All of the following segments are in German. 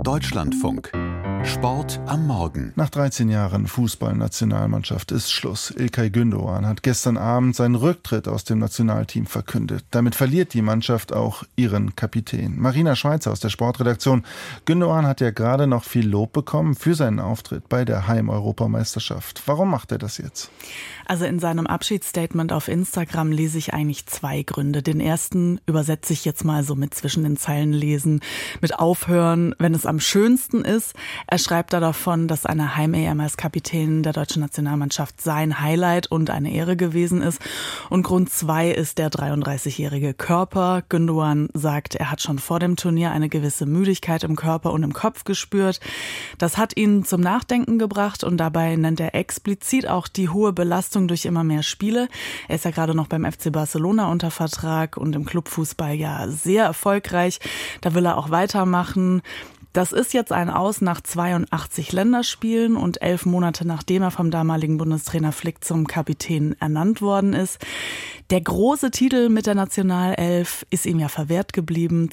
Deutschlandfunk. Sport am Morgen. Nach 13 Jahren Fußballnationalmannschaft ist Schluss. İlkay Gündoğan hat gestern Abend seinen Rücktritt aus dem Nationalteam verkündet. Damit verliert die Mannschaft auch ihren Kapitän. Marina Schweizer aus der Sportredaktion. Gündoğan hat ja gerade noch viel Lob bekommen für seinen Auftritt bei der Heim-Europameisterschaft. Warum macht er das jetzt? Also in seinem Abschiedsstatement auf Instagram lese ich eigentlich zwei Gründe. Den ersten übersetze ich jetzt mal so mit zwischen den Zeilen lesen, mit aufhören, wenn es am schönsten ist. Er schreibt da davon, dass eine Heim-EM als Kapitän der deutschen Nationalmannschaft sein Highlight und eine Ehre gewesen ist. Und Grund 2 ist der 33-jährige Körper. Gündoğan sagt, er hat schon vor dem Turnier eine gewisse Müdigkeit im Körper und im Kopf gespürt. Das hat ihn zum Nachdenken gebracht und dabei nennt er explizit auch die hohe Belastung durch immer mehr Spiele. Er ist ja gerade noch beim FC Barcelona unter Vertrag und im Clubfußball ja sehr erfolgreich. Da will er auch weitermachen. Das ist jetzt ein Aus nach 82 Länderspielen und 11 Monate nachdem er vom damaligen Bundestrainer Flick zum Kapitän ernannt worden ist. Der große Titel mit der Nationalelf ist ihm ja verwehrt geblieben.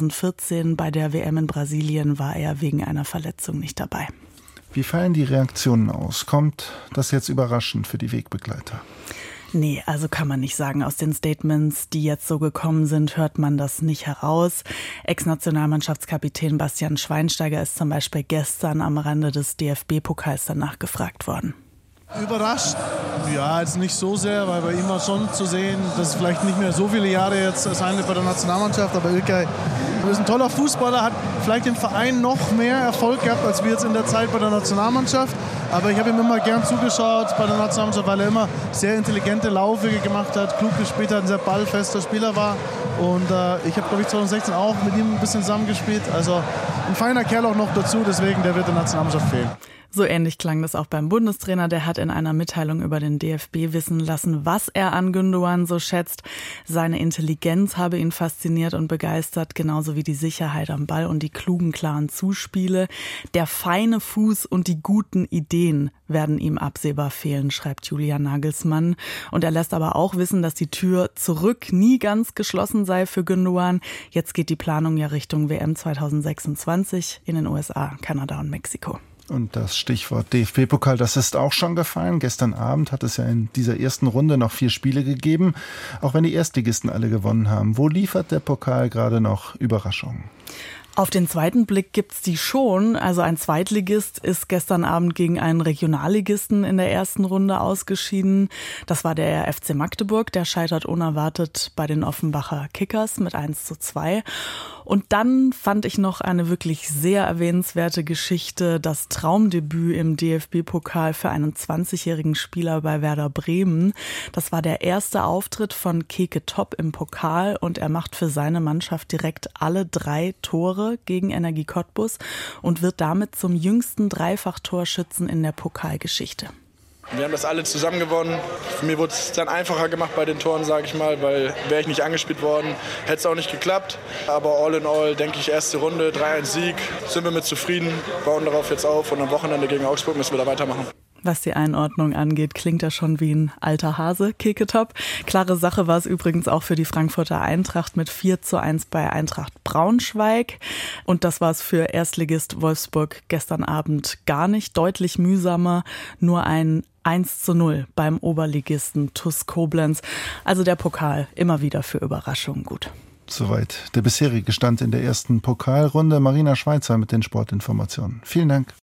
2014 bei der WM in Brasilien war er wegen einer Verletzung nicht dabei. Wie fallen die Reaktionen aus? Kommt das jetzt überraschend für die Wegbegleiter? Nee, also kann man nicht sagen. Aus den Statements, die jetzt so gekommen sind, hört man das nicht heraus. Ex-Nationalmannschaftskapitän Bastian Schweinsteiger ist zum Beispiel gestern am Rande des DFB-Pokals danach gefragt worden. Überrascht? Ja, jetzt nicht so sehr, weil bei ihm war schon zu sehen, dass es vielleicht nicht mehr so viele Jahre jetzt sein wird bei der Nationalmannschaft. Aber İlkay ist ein toller Fußballer, hat vielleicht im Verein noch mehr Erfolg gehabt, als wir jetzt in der Zeit bei der Nationalmannschaft. Aber ich habe ihm immer gern zugeschaut bei der Nationalmannschaft, weil er immer sehr intelligente Laufwege gemacht hat, klug gespielt hat, ein sehr ballfester Spieler war. Und ich habe, glaube ich, 2016 auch mit ihm ein bisschen zusammengespielt. Also ein feiner Kerl auch noch dazu, deswegen der wird der Nationalmannschaft fehlen. So ähnlich klang das auch beim Bundestrainer. Der hat in einer Mitteilung über den DFB wissen lassen, was er an Gündoğan so schätzt. Seine Intelligenz habe ihn fasziniert und begeistert, genauso wie die Sicherheit am Ball und die klugen, klaren Zuspiele. Der feine Fuß und die guten Ideen werden ihm absehbar fehlen, schreibt Julian Nagelsmann. Und er lässt aber auch wissen, dass die Tür zurück nie ganz geschlossen sei für Gündoğan. Jetzt geht die Planung ja Richtung WM 2026 in den USA, Kanada und Mexiko. Und das Stichwort DFB-Pokal, das ist auch schon gefallen. Gestern Abend hat es ja in dieser ersten Runde noch 4 Spiele gegeben, auch wenn die Erstligisten alle gewonnen haben. Wo liefert der Pokal gerade noch Überraschungen? Auf den zweiten Blick gibt's die schon. Also ein Zweitligist ist gestern Abend gegen einen Regionalligisten in der ersten Runde ausgeschieden. Das war der FC Magdeburg. Der scheitert unerwartet bei den Offenbacher Kickers mit 1:2. Und dann fand ich noch eine wirklich sehr erwähnenswerte Geschichte. Das Traumdebüt im DFB-Pokal für einen 20-jährigen Spieler bei Werder Bremen. Das war der erste Auftritt von Keke Top im Pokal und er macht für seine Mannschaft direkt alle 3 Tore gegen Energie Cottbus und wird damit zum jüngsten Dreifach-Torschützen in der Pokalgeschichte. Wir haben das alle zusammen gewonnen. Für mich wurde es dann einfacher gemacht bei den Toren, sage ich mal, weil wäre ich nicht angespielt worden, hätte es auch nicht geklappt. Aber all in all, denke ich, erste Runde, 3-1 Sieg, sind wir mit zufrieden, bauen darauf jetzt auf und am Wochenende gegen Augsburg müssen wir da weitermachen. Was die Einordnung angeht, klingt er schon wie ein alter Hase, Keke Top. Klare Sache war es übrigens auch für die Frankfurter Eintracht mit 4:1 bei Eintracht Braunschweig. Und das war es für Erstligist Wolfsburg gestern Abend gar nicht. Deutlich mühsamer, nur ein 1:0 beim Oberligisten TuS Koblenz. Also der Pokal immer wieder für Überraschungen gut. Soweit der bisherige Stand in der ersten Pokalrunde. Marina Schweizer mit den Sportinformationen. Vielen Dank.